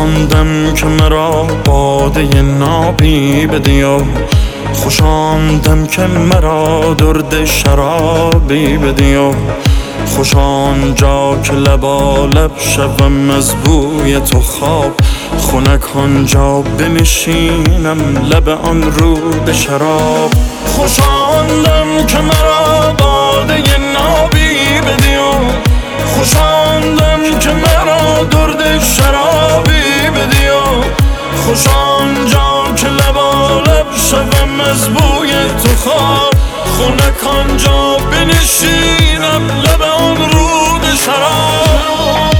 آندم که مرا باده نابی بدی و خوش آندم که مرا درد شرابی بدی و خوش آنجا که لبالب شوم از بوی تو خواب خنک آنجا بنشینم لب آن رود شراب خوش آندم که مرا باده نابی بدی و خوش آندم که مرا درد شرابی بدی و خوش آنجا که لبالب شوم از بوی تو خواب خنک آنجا بنشینم لب آن رود شراب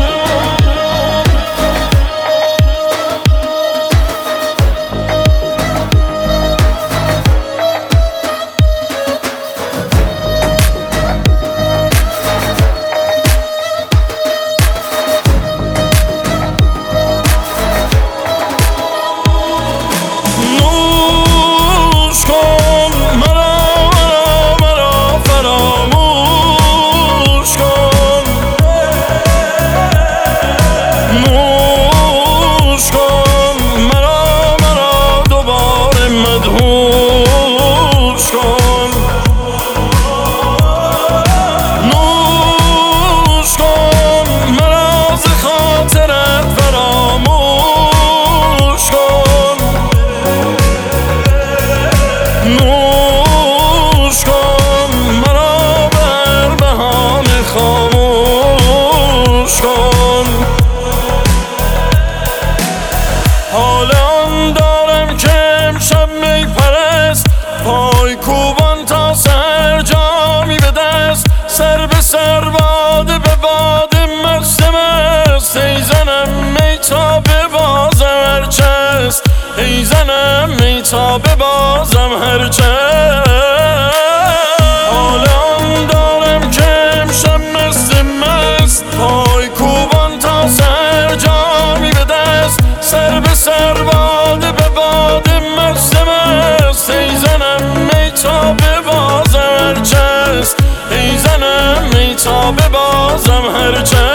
حالان دارم که امشب می پرست پای کوبان تا سر جامی به دست سر به سر باده به باده مست مست ای زنم می تا به بازم هرچست ای زنم می تا به بازم هرچست حالان دارم که امشب مست مست پای کوبان تا سر جامی به دست سر به سر باده به باده مست مست ای زنم می تا به بازم هرچست ای زنم می تا به بازم هرچست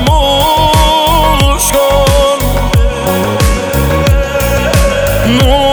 No